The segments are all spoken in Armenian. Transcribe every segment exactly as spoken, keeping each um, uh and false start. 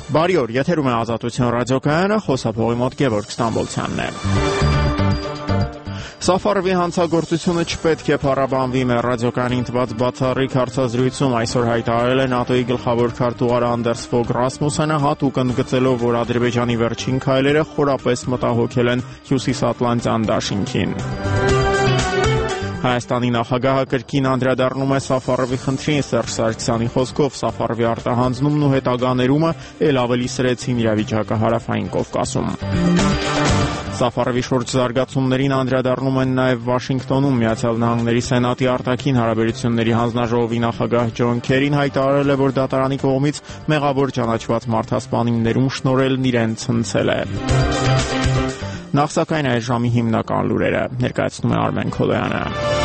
Բարի օր, եթերում է Ազատություն ռադիոկայանը, խոսափողի մոտ Գևորգ Ստամբոլցյանն է։ Սաֆարովի հանցագործությունը չպետք է փառաբանվի մեր ռադիոկայանի ընտրված բացառիկ հարցազրույցում այսօր հայտարարել է ՆԱՏՕ-ի գլխավոր քարտուղար Անդերս Ֆոգ Ռասմուսենը, հատուկ ընդգծելով, որ Ադրբեջանի վերջին քայլերը խորապես մտահոգել են Հյուսիսատլանտյան դաշինքին։ Հայաստանի նախագահը կրկին անդրադառնում է Սաֆարովի խնդրին։ Սերժ Սարգսյանի խոսքով Սաֆարովի արտահանձնումն ու հետագաներումը ել ավելի սրեցին իրավիճակը Հարավային Կովկասում։ Սաֆարովի շուրջ զարգացումներին անդրադառնում են նաև Վաշինգտոնում։ Միացյալ Նահանգների Սենատի արտաքին հարաբերությունների հանձնաժողովի նախագահ Ջոն Քերին հայտարարել է, որ դատարանի կողմից մեղավոր ճանաչված մարդասպանին ներում շնորհելն իրեն ցնցել է։ Նախ սակայն այս ժամի հիմնական լուրերը ներկայացնում է Արմեն Քոլոյանը։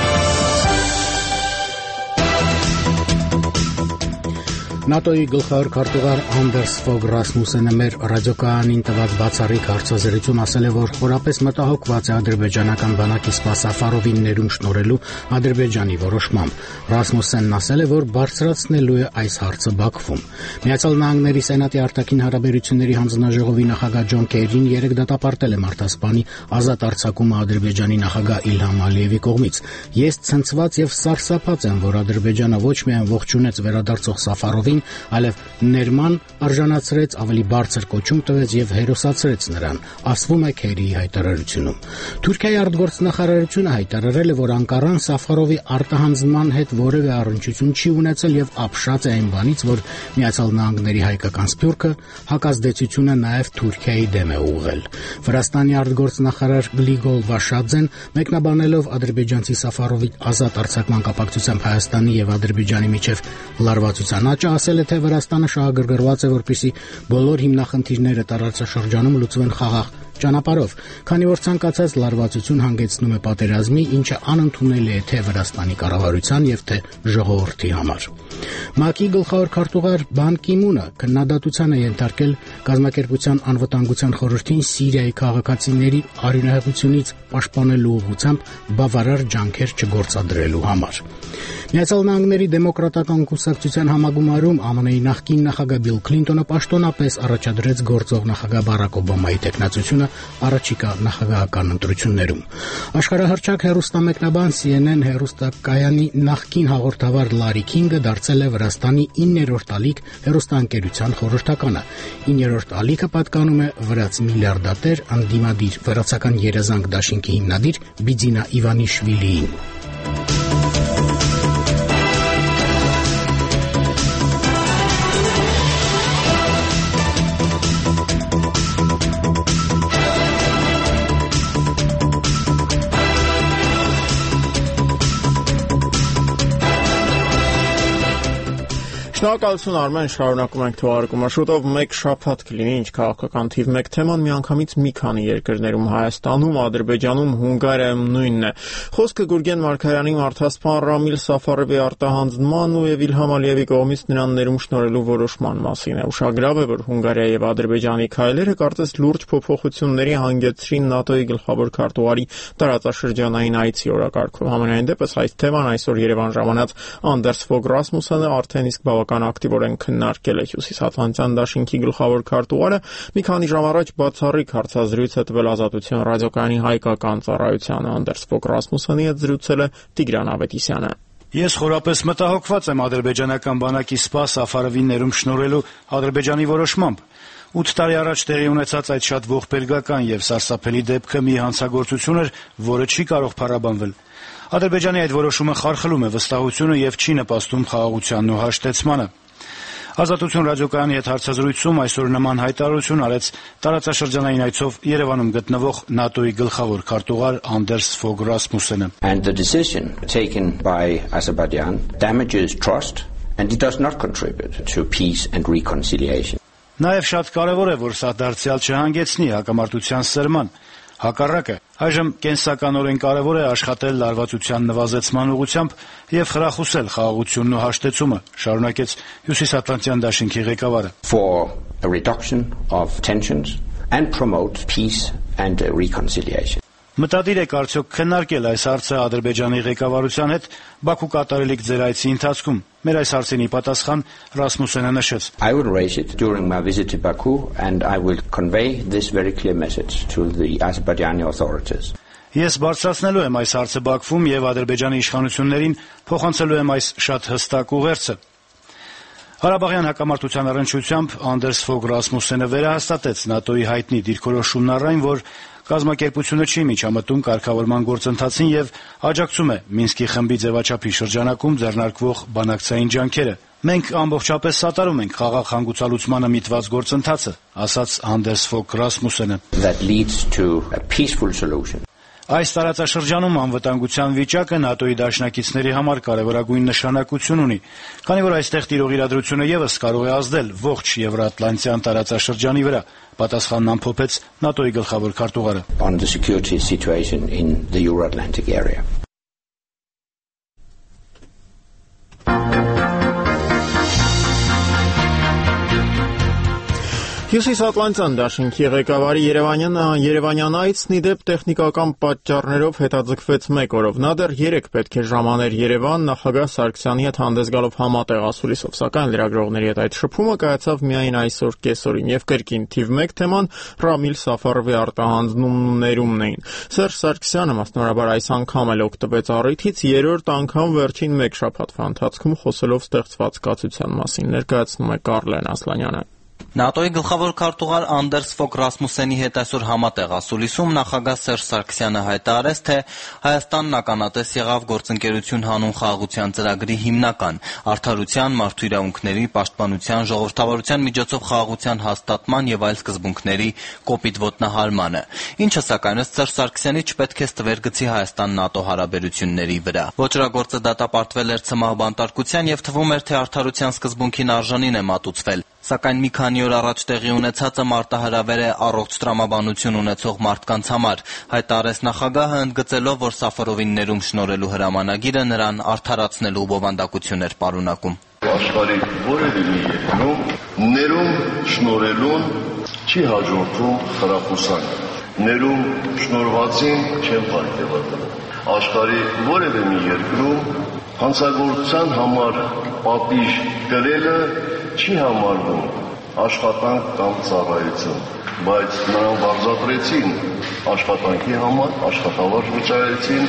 ՆԱՏՕ-ի գլխավոր քարտուղար Անդերս Ֆոգ Ռասմուսենը մեր ռադիոկայանին տված բացառիկ հարցազրույցում ասել է, որ խորապես մտահոգված է ադրբեջանական բանակի սպա Սաֆարովին ներում շնորհելու Ադրբեջանի որոշմամբ։ Ռասմուսենն ասել է, որ բարձրացնելու է այս հարցը Բաքվում։ Միացյալ Նահանգների Սենատի արտաքին հարաբերությունների հանձնաժողովի նախագահ Ջոն Քերին երեկ դատապարտել է մարտասպանի ազատ արձակումը Ադրբեջանի նախագահ Իլհամ Ալիևի կողմից։ Ես ցնցված եւ սարսափած եմ, որ Ադրբեջանը ոչ միայն ողջունեց վերադարձող Սաֆարովին, այլև ներման արժանացրեց, ավելի բարձր կոչում տվեց եւ հերոսացրեց նրան, ասվում է Քերիի հայտարարությունում։ Թուրքիայի արտգործնախարարությունը հայտարարել է, որ Անկարան Սաֆարովի արտահանձնման հետ որևէ առնչություն չի ունեցել եւ ապշած է այն բանից, որ Միացյալ Նահանգների հայկական սփյուռքը հակազդեցությունը նաեւ Թուրքիայի դեմ է ուղղել։ Վրաստանի արտգործնախարար Գլիգոլ Վաշադզեն մեկնաբանելով ադրբեջանցի Սաֆարովի ազատ արձակման կապակցությամբ Հայաստանի եւ Ադրբեջանի միջև լարվածության աճը ասել է, թե Վրաստանը շահագրգռված է, որպեսզի բոլոր հիմնախնդիրները տարածաշրջանում լուծվեն խաղաղ ճանապարհով, քանի որ ցանկացած լարվածություն հանգեցնում է պատերազմի, ինչը անընդունելի է թե Վրաստանի կառավարության եւ թե ժողովրդի համար։ ՄԱԿ-ի գլխավոր քարտուղար Բան Կի Մունը քննադատության է ենթարկել կազմակերպության անվտանգության խորհրդին Սիրիայի քաղաքացիների արյունահեղությունից պաշտպանելու ուղղությամբ բավարար ջանքեր չգործադրելու համար։ Միացյալ Նահանգների դեմոկրատական կուսակցության համագումարում ԱՄՆ-ի նախկին նախագահ Բիլ Քլինտոնը պաշտոնապես առաջադրեց գործող նախագահ Բարակ Օբամայի տեխնացությունը առաջիկա նախագահական ընտրություններում։ Աշխարհահռչակ հեռուստամեկնաբան C N N հեռուստակայանի նախկին հաղորդավար Լարի Քինգը դարձել է Վրաստանի իններորդ ալիք հեռուստաընկերության խորհրդականը։ Իններորդ ալիքը պատկանում է վրաց միլիարդատեր անդիմադիր վրացական երազանք դաշինքի հիմնադիր Բիձինա Իվանիշվիլիին։ Շնորհակալություն Արմեն, շարունակում ենք թողարկումը։ Շուտով մեկ շաբաթ կլինի, ինչ քաղաքական թիվ մեկ թեման միանգամից մի քանի երկրներում Հայաստանում, Ադրբեջանում, Հունգարիայում նույնն է։ Խոսքը Գուրգեն Մարգարյանի մարդասպան Ռամիլ Սաֆարովի արտահանձնման ու եւ Իլհամ Ալիևի կողմից նրան ներում շնորհելու որոշման մասին է։ Ուշագրավ է, որ Հունգարիայի եւ Ադրբեջանի քայլերը կարծես լուրջ փոփոխությունների հանգեցրին ՆԱՏՕ-ի գլխավոր քարտուղարի տարածաշրջանային այցի օրակարգում։ Համենայն դեպս այս թեման այսօր Երևան ժամանած Անդերս Ֆոգ Ռասմուսենը արդեն իսկ բավական ակտիվորեն քննարկել է Հյուսիսատլանտյան դաշինքի գլխավոր քարտուղարը մի քանի ժամ առաջ բացառիկ հարցազրույց է տվել Ազատություն ռադիոկայանի հայկական ծառայությանը։ Անդերս Ֆոգ Ռասմուսենի հետ զրուցել է Տիգրան Ավետիսյանը։ Ես խորապես մտահոգված եմ ադրբեջանական բանակի սպա Սաֆարովին ներում շնորհելու Ադրբեջանի որոշմամբ։ ութ տարի առաջ տեղի ունեցած այդ շատ ողբերգական եւ սարսափելի դեպքը մի հանցագործություն էր, որը չի կարող փառաբանվել։ Ադրբեջանի այդ որոշումը խարխլում է վստահությունը եւ չի նպաստում խաղաղությանն ու հաշտեցմանը։ Ազատություն ռադիոկայանի հետ հարցազրույցում այսօր նման հայտարարություն արեց տարածաշրջանային այցով Երևանում գտնվող ՆԱՏՕ-ի գլխավոր քարտուղար Անդերս Ֆոգ Ռասմուսենը։ And the decision taken by Azerbaijan damages trust and it does not contribute to peace and reconciliation. Նաեւ շատ կարեւոր է, որ սա դարձյալ չհանգեցնի հակամարտության սրման։ Հակառակը, այժմ կենսականորեն կարևոր է աշխատել լարվածության նվազեցման ուղղությամբ եւ խրախուսել խաղաղությունն ու հաշտեցումը, շարունակեց Հյուսիսատլանտյան դաշինքի ղեկավարը։ For a reduction of tensions and promote peace and reconciliation. Մտադիր եք արդյոք քննարկել այս հարցը Ադրբեջանի ղեկավարության հետ Բաքու կատարելիք ձեր այցի ընթացքում։ Մեր այս հարցին ի պատասխան Ռասմուսենը նշեց. I will raise it during my visit to Baku and I will convey this very clear message to the Azerbaijani authorities. Ես բարձրացնելու եմ այս հարցը Բաքվում եւ Ադրբեջանի իշխանություններին փոխանցելու եմ այս շատ հստակ ուղերձը։ Ղարաբաղյան հակամարտության առնչությամբ Անդերս Ֆոգ Ռասմուսենը վերահաստատեց ՆԱՏՕ-ի հայտնի դիրքորոշումն առ այն, որ կազմակերպությունը չի միջամտում կարգավորման գործընթացին եւ աջակցում է Մինսկի խմբի ձևաչափի շրջանակում ձեռնարկվող բանակցային ջանքերը։ Մենք ամբողջապես սատարում ենք խաղաղ հանգուցալուծմանը միտված գործընթացը, ասաց Անդերս Ֆոգ Ռասմուսենը։ That leads to a peaceful solution. Այս տարածաշրջանում անվտանգության վիճակը ՆԱՏՕ-ի դաշնակիցների համար կարևորագույն նշանակություն ունի, քանի որ այստեղ տիրող իրադրությունը եւս կարող է ազդել ողջ Եվրատլանտյան տարածաշրջանի վրա, պատասխանն ամփոփեց ՆԱՏՕ-ի գլխավոր քարտուղարը։ On the security situation in the Euro-Atlantic area. Հյուսիսատլանտյան դաշինքի ղեկավարի Երևանյան Երևանյան այցն ի դեպ տեխնիկական պատճառներով հետաձգվեց մեկ օրով։ Նա դեռ երեք պետք է ժամաներ Երևան նախագահ Սարգսյանի հետ հանդես գալով համատեղ ասուլիսով, սակայն լրագրողների հետ այդ շփումը կայացավ միայն այսօր կեսօրին եւ կրկին թիվ մեկ թեման Ռամիլ Սաֆարովի արտահանձնումներումն էին։ Սերժ Սարգսյանը մասնավորաբար այս անգամ էլ օգտվեց առիթից երրորդ անգամ վերջին մեկ շաբաթվա ընթացքում խոսելով ստեղծված կացության մասին, ներկայացնում է Կարլեն Ասլանյանը։ ՆԱՏՕ-ի գլխավոր քարտուղար Անդերս Ֆոգ Ռասմուսենի հետ այսօր համատեղ ասուլիսում նախագահ Սերժ Սարգսյանը հայտարարեց, թե Հայաստանն ականատես եղավ գործընկերություն հանուն խաղաղության ծրագրի հիմնական, արդարության, մարդու իրավունքների, պաշտպանության, ժողովրդավարության միջոցով խաղաղության հաստատման եւ այլ սկզբունքների կոպիտ ոտնահարմանը, ինչը սակայն ըստ Սերժ Սարգսյանի չպետք է ստվերգցի Հայաստան-ՆԱՏՕ հարաբերությունների վրա։ Ոճրագործը դատապարտվել էր ցմահ բանտարկության եւ թվում էր, թե արդարության սկզբունքին արժանին է մատուցվել, սակայն մի քանի օր առաջ տեղի ունեցածը մարտահրավեր է առողջ տրամաբանություն ունեցող մարդկանց համար, հայտարարեց նախագահը, ընդգծելով, որ Սաֆարովին ներում շնորհելու հրամանագիրը նրան արդարացնելու բովանդակություն էր պարունակում։ Աշխարհի որևէ մի երկրում ներում շնորհելուն չի հաջորդում խրախուսանք։ Ներում շնորհվածին չեն պարգևատրում։ Աշխարհի որևէ մի երկրում հանցագործության համար պատիժ կրելը չի համարվում աշխատանք կամ ծառայություն, բայց նրան վարձատրեցին աշխատանքի համար, աշխատավարձ վճարեցին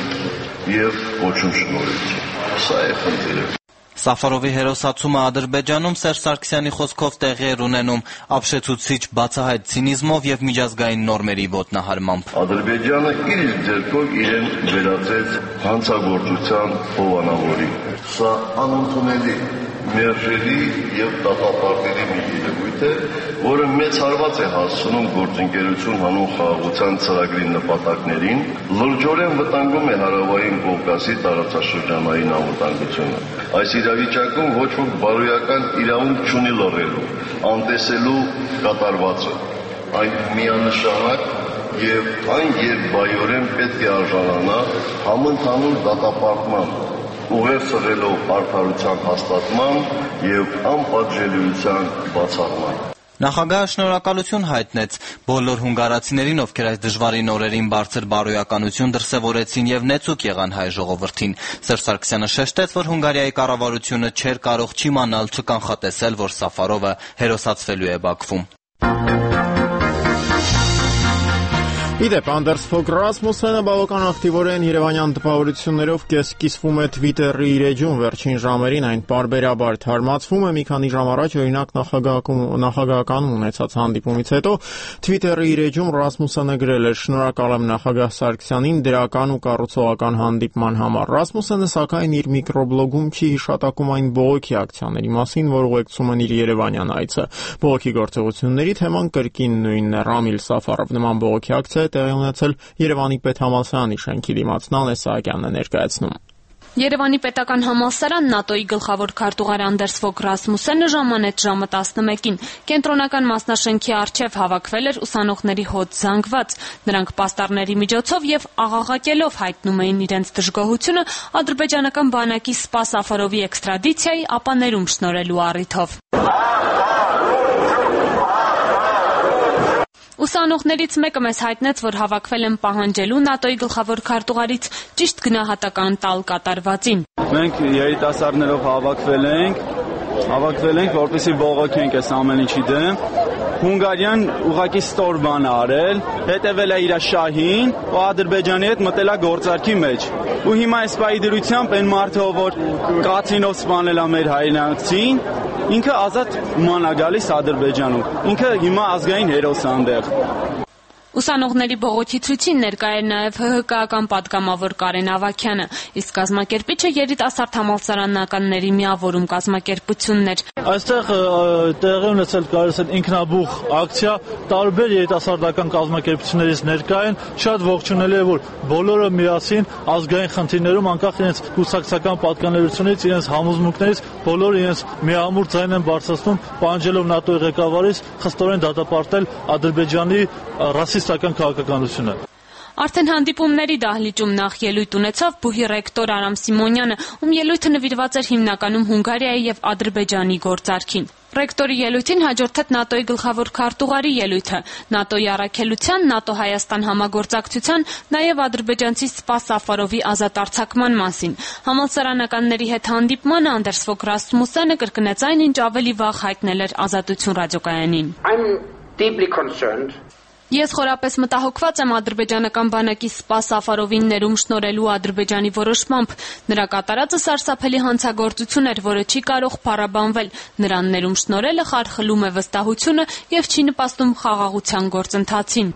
եւ կոչում շնորհեցին։ Սա է խնդիրը։ Սաֆարովի հերոսացումը Ադրբեջանում Սերժ Սարգսյանի խոսքով տեղի էր ունենում ապշեցուցիչ բացահայտ ցինիզմով եւ միջազգային նորմերի ոտնահարմամբ։ Ադրբեջանը իր ձեռքով իրեն վերածեց հանցագործության հովանավորի։ Սա անընդունելի մերժելի եւ դատապարտելի մի երևույթ է, որը մեծ հարված է հասցնում գործընկերություն հանուն խաղաղության ծրագրի նպատակներին, լրջորեն վտանգում է Հարավային Կովկասի տարածաշրջանային անվտանգությունը։ Այս իրավիճակում ոչ ոք բարոյական իրավունք չունի լռելու, անտեսելու կատարվածը։ Այն միանշանակ եւ այն երկբայորեն պետք է արժանանա համընդհանուր դատապարտման, ուղեր սրելով արդարության հաստատման եւ անպատժելիության բացառման։ Նախագահը շնորհակալություն հայտնեց բոլոր հունգարացիներին, ովքեր այս դժվարին օրերին բարձր բարոյականություն դրսևորեցին եւ նեցուկ եղան հայ ժողովրդին։ Սերժ Սարգսյանը շեշտեց, որ Հունգարիայի կառավարությունը չէր կարող չիմանալ, չկանխատեսել, որ Սաֆարովը հերոսացվելու է Բաքվում։ Իդեպ Անդերս Ֆոգ Ռասմուսենը բավական ակտիվորեն երևանյան տպավորություններով կիսվում է Twitter-ի իր էջում վերջին ժամերին, այն պարբերաբար թարմացվում է։ Մի քանի ժամ առաջ օրինակ նախագահական ունեցած հանդիպումից հետո Twitter-ի իր էջում Ռասմուսենը գրել էր. «Շնորհակալ եմ նախագահ Սարգսյանին դրական ու կառուցողական հանդիպման համար»։ Ռասմուսենը սակայն իր միկրոբլոգում չի հիշատակում այն բողոքի ակցիաների մասին, որ ուղեկցում են իր երևանյան այցը։ Բողոքի գործողությունների թեման կրկին նույնն է։ Ռամիլ Սաֆարով նման բողոքի ակցիա տեղի ունեցել Երևանի պետհամալսարանի շենքի դիմաց։ Նանե Սահակյանն է ներկայացնում։ Երևանի պետական համալսարան ՆԱՏՕ-ի գլխավոր քարտուղար Անդերս Ֆոգ Ռասմուսենը ժամանեց ժամը տասնմեկին։ Կենտրոնական մասնաշենքի առջև հավաքվել էր ուսանողների հոտ զանգված։ Նրանք պաստառների միջոցով եւ աղաղակելով հայտնում էին իրենց դժգոհությունը ադրբեջանական բանակի Սպա Սաֆարովի էքստրադիցիայի, ապա ներում շնորհելու առիթով։ Ուսանողներից մեկը մեզ հայտնեց, որ հավաքվել են պահանջելու ՆԱՏՕ-ի գլխավոր քարտուղարից ճիշտ գնահատական տալ կատարվածին։ Մենք երիտասարդներով հավաքվել ենք, հավաքվել ենք, որպեսզի բողոքենք այս ամեն ինչի դեմ։ Հունգարիան ուղղակի ստոր բան արել, հետևել է իր շահին, ու Ադրբեջանի հետ մտել է գործարքի մեջ։ Ու հիմա այս պայի դրությամբ այն մարդը, որ կացինով սպանել է մեր հայրենակցին, ինքը ազատ ման է գալիս Ադրբեջանում։ Ինքը հիմա ազգային հերոս է այնտեղ։ Ուսանողների բողոքի ցույցին ներկա էր նաև ՀՀԿ ական պատգամավոր Կարեն Ավագյանը, իսկ կազմակերպիչը երիտասարդ համալսարանականների միավորում կազմակերպությունն էր։ Այստեղ տեղի ունեցել կարելի է ինքնաբուխ ակցիա, տարբեր երիտասարդական կազմակերպություններից ներկա են, շատ ողջունելի է, որ բոլորը միասին ազգային խնդիրներում անկախ իրենց կուսակցական պատկանելությունից, իրենց համոզմունքներից, բոլորը իրենց միամուր ձայն են բարձրացնում, պահանջելով ՆԱՏՕ-ի ղեկավարից խստորեն դատապարտել Ադրբեջանի ռասիստական քաղաքականությունը։ Արդեն հանդիպումների դահլիճում նախ ելույթ ունեցավ բուհի ռեկտոր Արամ Սիմոնյանը, ում ելույթը նվիրված էր հիմնականում Հունգարիայի եւ Ադրբեջանի գործարքին։ Ռեկտորի ելույթին հաջորդեց ՆԱՏՕ-ի գլխավոր քարտուղարի ելույթը, ՆԱՏՕ-ի առաքելության, ՆԱՏՕ-Հայաստան համագործակցության, նաև ադրբեջանցի Սպաս Սաֆարովի ազատ արձակման մասին։ Համալսարանականների հետ հանդիպմանը Անդերս Ֆոգ Ռասմուսենը կրկնեց այն, ինչ ավելի վաղ հայտնել էր Ազատություն ռադիոկայանին։ Ես խորապես մտահոգված եմ ադրբեջանական բանակի Սպաս Սաֆարովին ներում շնորհելու Ադրբեջանի որոշմամբ։ Նրա կատարածը սարսափելի հանցագործություն էր, որը չի կարող փառաբանվել։ Նրան ներում շնորհելը խարխլում է վստահությունը եւ չի նպաստում խաղաղության գործընթացին։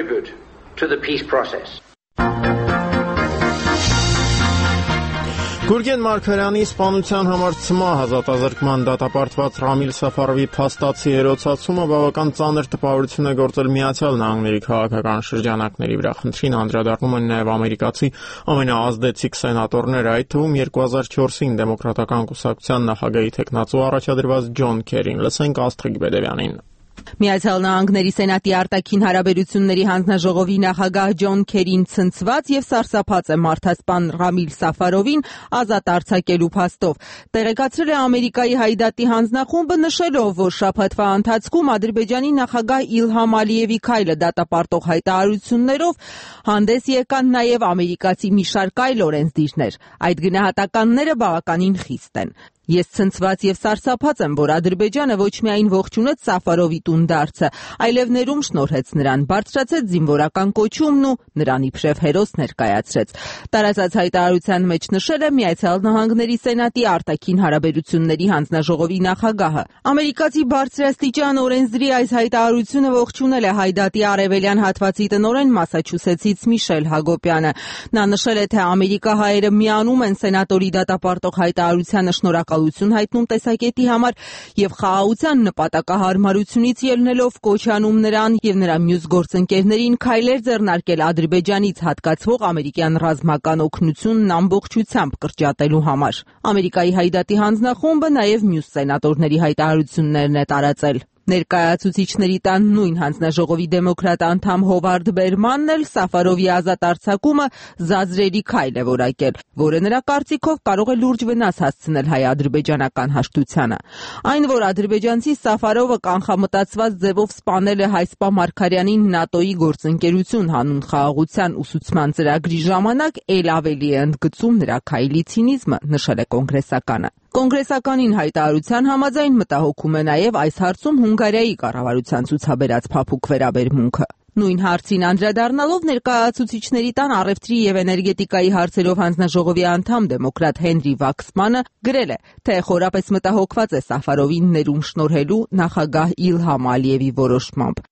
Գուրգեն Մարգարյանի սպանության համար ցմահ ազատազրկման դատապարտված Ռամիլ Սաֆարովի փաստացի հերոսացումը բավական ծանր տպավորություն է գործել Միացյալ Նահանգների քաղաքական շրջանակների վրա։ Խնդրին անդրադառնում են նաև ամերիկացի ամենաազդեցիկ սենատորները, այդ թվում երկու հազար չորսին դեմոկրատական կուսակցության նախագահի թեկնածու առաջադրված Ջոն Քերին։ Լսենք Աստղիկ Բեդևյանին։ Միացյալ Նահանգների Սենատի արտաքին հարաբերությունների հանձնաժողովի նախագահ Ջոն Քերին ցնցված եւ սարսափած է մարդասպան Ռամիլ Սաֆարովին ազատ արձակելու փաստով։ Տեղեկացրել է Ամերիկայի Հայդատի հանձնախումբը, նշելով, որ շաբաթվա ընթացքում Ադրբեջանի նախագահ Իլհամ Ալիևի քայլը դատապարտող հայտարարություններով հանդես եկան նաեւ ամերիկացի մի շարք այլ օրենսդիրներ։ Այդ գնահատականները բավականին խիստ են։ Ես ցնցված եւ սարսափած եմ, որ Ադրբեջանը ոչ միայն ողջունեց Սաֆարովի տունդարձը, այլև ներում շնորհեց նրան, բարձրացեց զինվորական կոչումն ու նրան իբրև հերոս ներկայացրեց։ Տարածած հայտարարության մեջ նշել է Միացյալ Նահանգների Սենատի արտաքին հարաբերությունների հանձնաժողովի նախագահը։ Ամերիկացի բարձրաստիճան օրենսդրի այս հայտարարությունը ողջունել է Հայդատի արևելյան հատվածի տնօրեն Մասաչուսեթսից Միշել Հագոպյանը։ Նա նշել է, թե ամերիկահայերը միանում են սենատորի դատապարտող հայտարարությանը շնորհակալություն հայտնում տեսակետի համար եւ խաղաղության նպատակահարմարությունից ելնելով կոչանում նրան եւ նրա մյուս գործընկերներին քայլեր ձեռնարկել Ադրբեջանից հատկացվող ամերիկյան ռազմական օգնությունն ամբողջությամբ կրճատելու համար։ Ամերիկայի Հայդատի հանձնախումբը նաեւ մյուս սենատորների հայտարարություններն է տարածել։ Ներկայացուցիչների տան նույն հանձնաժողովի դեմոկրատ անդամ Հովարդ Բերմանն էլ Սաֆարովի ազատ արձակումը զազրերի քայլ է որակել, որը նրա կարծիքով կարող է լուրջ վնաս հասցնել հայ-ադրբեջանական հաշտությանը։ Այն, որ ադրբեջանցի Սաֆարովը կանխամտածված ձևով սպանել է Հայսպա Մարգարյանին ՆԱՏՕ-ի գործընկերություն հանուն խաղաղության ուսուցման ծրագրի ժամանակ, ել ավելի է ընդգծում նրա քայլի ցինիզմը, նշել է կոնգրեսականը։ Կոնգրեսականին հայտարարության համաձայն մտահոգում է նաև այս հարցում Հունգարիայի կառավարության ցուցաբերած փափուկ վերաբերմունքը։ Նույն հարցին անդրադառնալով ներկայացուցիչների տան առևտրի եւ էներգետիկայի հարցերով հանձնաժողովի անդամ դեմոկրատ Հենրի Վաքսմանը գրել է, թե խորապես մտահոգված է Սաֆարովին ներում շնորհելու նախագահ Իլհամ Ալիևի որոշմամբ։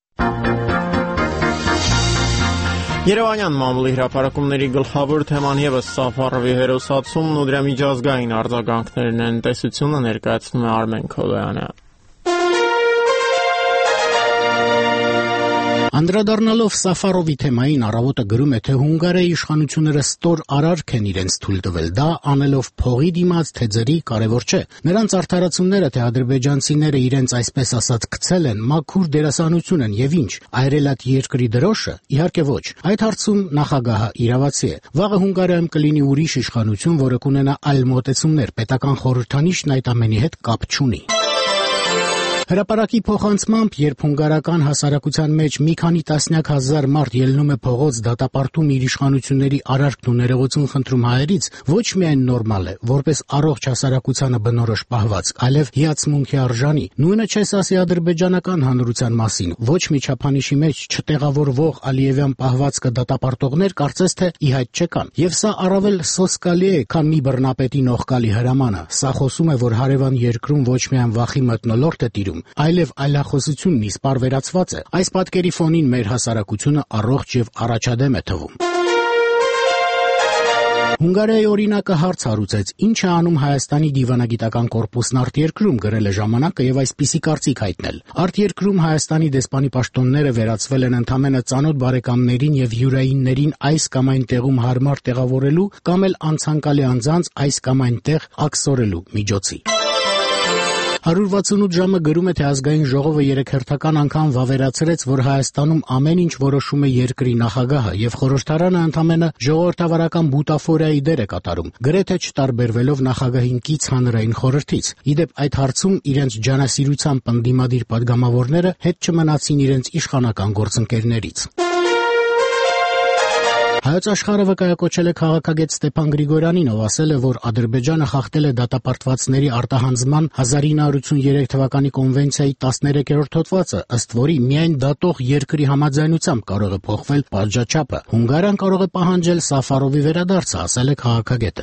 Երևանյան մամուլի հրապարակումների գլխավոր թեման ևս Սաֆարովի հերոսացումն ու դրա միջազգային արձագանքներն են, տեսությունը ներկայացնում է Արմեն Քոլոյանը։ Անդրադառնալով Սաֆարովի թեմային առավոտը գրում է, թե Հունգարիայի իշխանությունները ստոր արարք են իրենց թույլ տվել, դա անելով փողի դիմաց, թե ձրի, կարևոր չէ։ Նրանց արդարացումները, թե ադրբեջանցիները իրենց այսպես ասած գցել են, մաքուր դերասանություն են եւ ինչ, այրելատ երկրի դրոշը, իհարկե ոչ։ Այդ հարցում նախագահը իրավացի է։ Վաղը Հունգարիայում կլինի ուրիշ իշխանություն, որը կունենա այլ մոտեցումներ, պետական խորհրդանիշն այդ ամենի հետ կապ չունի։ Հրապարակի փոխանցմամբ, երբ հունգարական հասարակության մեջ մի քանի տասնյակ հազար մարդ ելնում է փողոց դատապարտում իր իշխանությունների արարքն ու ներողություն խնդրում հայերից, ոչ միայն նորմալ է, որպես առողջ հասարակությանը բնորոշ պահվածք, այլև հիացմունքի արժանի։ Նույնը չես ասի ադրբեջանական հանրության մասին։ Ոչ մի չափանիշի մեջ չտեղավորվող ալիևյան պահվածքը դատապարտողներ կարծես թե ի հայտ չկան։ Եվ սա առավել սոսկալի է, քան մի բռնապետի նողկալի հրամանը։ Սա խոսում է, որ հարևան երկրում ոչ միայն վախի մթնոլորտ է տիրում, այլև այլախոսությունն իսպառ վերացված է։ Այս պատկերի ֆոնին մեր հասարակությունը առողջ եւ առաջադեմ է թվում։ Հունգարիայի օրինակը հարց հարուցեց, ինչ է անում Հայաստանի դիվանագիտական կորպուսն արտերկրում, գրել է «Ժամանակը» եւ այսպիսի կարծիք հայտնել։ Արտերկրում Հայաստանի դեսպանի պաշտոնները վերածվել են ընդամենը ծանոթ բարեկամներին եւ յուրայիններին այս կամ այն տեղում հարմար տեղավորելու կամ էլ անցանկալի անձանց այս կամ այն տեղ աքսորելու միջոցի։ հարյուր վաթսունութ ժամը գրում է, թե ազգային ժողովը երեք հերթական անգամ վավերացրեց, որ Հայաստանում ամեն ինչ որոշում է երկրի նախագահը եւ խորհրդարանը ընդամենը ժողովրդավարական բուտաֆորիայի դեր է կատարում, գրեթե չտարբերվելով նախագահին կից հանրային խորհրդից։ Իդեպ այդ հարցում իրենց ջանասիրությամբ ընդդիմադիր падգամավորները հետ չմնացին իրենց իշխանական գործընկերներից։ Հայոց աշխարհը վկայակոչել է քաղաքագետ Ստեփան Գրիգորյանին, ով ասել է, որ Ադրբեջանը խախտել է դատապարտվածների արտահանձնման հազար ինը հարյուր ութսուներեք թվականի կոնվենցիայի տասներեքերորդ հոդվածը, ըստ որի միայն դատող երկրի համաձայնությամբ կարող է փոխվել պատժաչափը։ Հունգարիան կարող է պահանջել Սաֆարովի վերադարձը, ասել է քաղաքագետը։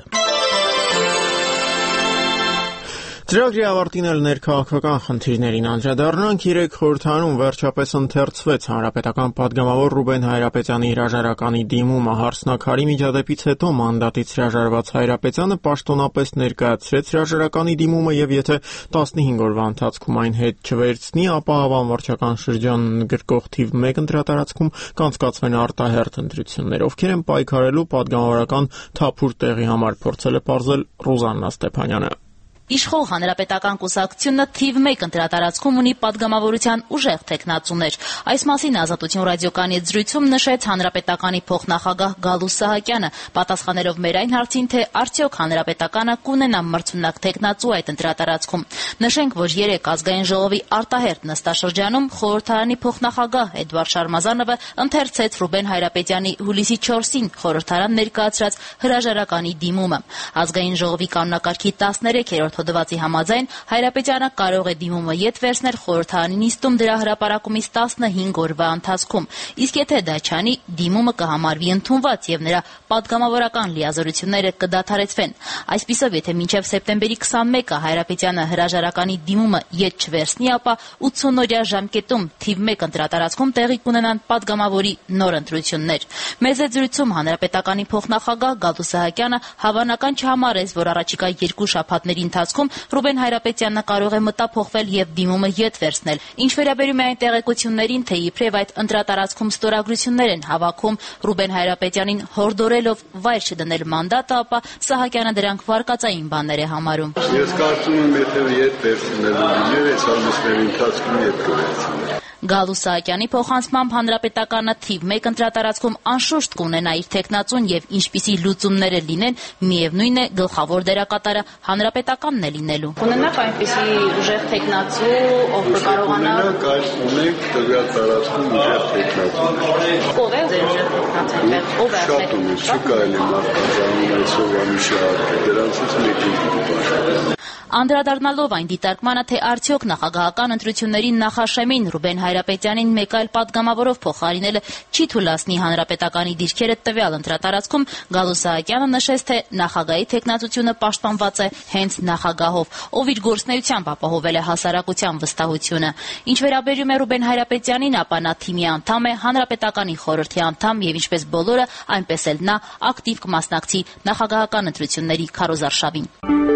Ծրագրի ավարտին էլ ներքաղաքական խնդիրներին անդրադառնանք։ Երեք խորհրդարանում վերջապես ընթերցվեց հանրապետական падգամավոր Ռուբեն Հայրապետյանի հրաժարականի դիմումը։ Հարցնաքարի միջադեպից հետո մանդատից հրաժարված Հայրապետյանը պաշտոնապես ներկայացրեց հրաժարականի դիմումը եւ եթե տասնհինգ օրվա ընթացքում այն հետ չվերցնի, ապա ավան վարչական շրջանն գրկող թիվ մեկ ընտրատարածքում կանցկացվեն արտահերթ ընտրություններ։ Ովքեր են պայքարելու падգամավորական թափուր տեղի համար, փորձել է պարզել Ռուզաննա Ստեփանյանը։ Իշխող հանրապետական կուսակցությունը թիվ մեկ ընտրատարածքում ունի падգամավորության ուժեղ թեկնածուներ։ Այս մասին Ազատություն ռադիոկայանի զրույցում նշեց հանրապետականի փոխնախագահ Գալու Սահակյանը, պատասխանելով մեր այն հարցին, թե արդյոք հանրապետականը կունենա մրցունակ թեկնածու այդ ընտրատարածքում։ Նշենք, որ երեք ազգային ժողովի արտահերթ նստաշրջանում խորհրդարանի փոխնախագահ Էդվարդ Շարմազանովը ընթերցեց Ռուբեն Հայրապետյանի հուլիսի չորսին խորհրդարան ներկայացրած հրաժարականի դիմումը։ Ազգային ժողովի կանոնակարգի տասներեքերորդ հոդվածի համաձայն Հայրապետյանը կարող է դիմումը ետ վերցնել խորհրդարանի նիստում դրա հրապարակումից տասնհինգ օրվա ընթացքում, իսկ եթե դա չանի, դիմումը կհամարվի ընդունված եւ նրա падգամավորական լիազորությունները կդադարեցվեն։ Այսպիսով, եթե մինչև սեպտեմբերի քսանմեկը Հայրապետյանը հրաժարականի դիմումը ետ չվերցնի, ապա ութսունօրյա ժամկետում թիվ մեկ ընտրատարածքում տեղի կունենան падգամավորի նոր ընտրություններ։ Մեծ զրույցում հանրապետականի փոխնախագահ Գալու Սահակյանը հավանական չհամարեց, որ առաջիկա երկու շաբաթների ընթացքում Ռուբեն Հայրապետյանը կարող է մտափոխվել եւ դիմումը ետ վերցնել։ Ինչ վերաբերում է այն տեղեկություններին, թե իբրև այդ ընտրատարածքում ստորագրություններ են հավաքում Ռուբեն Հայրապետյանին հորդորելով վայր չդնել մանդատը, ապա Սահակյանը դրանք վարկածային բաներ է համարում։ Ես կարծում եմ, եթե ետ վերցնելու լիներ, այս ամիսների ընթացքում ետ կվերցնեի։ Գալու Սահակյանի փոխանցմամբ հանրապետականը թիվ մեկ ընտրատարածքում անշուշտ կունենա իր թեկնածուն եւ ինչպիսի լուծումները լինեն, միևնույն է գլխավոր դերակատարը հանրապետականն է լինելու։ Ունենաք այնպիսի ուժեղ թեկնածու, ով կկարողանա ունենք տվյալ տարածքում ուժեղ թեկնածու։ Ո՞վ է ձեր ուժեղ թեկնածուն։ Ո՞վ է շատ ունենք, չկարելի մարդկանց անուն այսօր ամիշահատը, դրանցից մեկին կպաշտպանենք։ Անդրադառնալով այն դիտարկմանը, թե արդյոք նախագահական ընտրություններին նախաշեմին Ռուբեն Հայրապետյանին մեկ այլ падգամավորով փոխարինելը չի թույլատնի հանրապետականի դիրքերը տվյալ ընտրատարածքում, Գալու Սահակյանը նշեց, թե նախագահի թեկնածությունը պաշտպանված է հենց նախագահով, ով իր գործունեությամբ ապահովել է հասարակության վստահությունը։ Ինչ վերաբերում է Ռուբեն Հայրապետյանին, ապա նա թիմի անդամ է, հանրապետականի խորհրդի անդամ եւ ինչպես բոլորը, այնպես էլ նա ակտիվ կմասնակցի նախագահական ընտրությունների քարոզարշավին։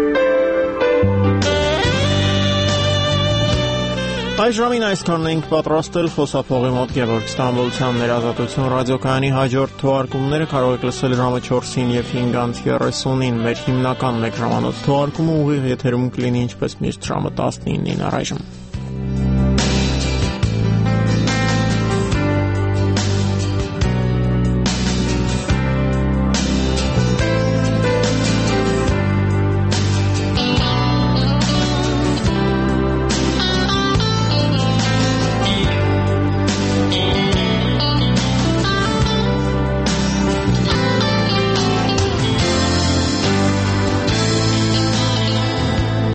Այս ժամին այսքանն էինք պատրաստել, խոսափողի մոտ Գևորգ Ստամբոլցյանն էր։ Ազատություն ռադիոկայանի հաջորդ թողարկումները կարող եք լսել ժամը չորսին եւ հինգ երեսունին։ Մեր հիմնական մեկ ժամանոց թողարկումը ուղիղ եթերում կլինի ինչպես միշտ ժամը տասնինին առայժմ։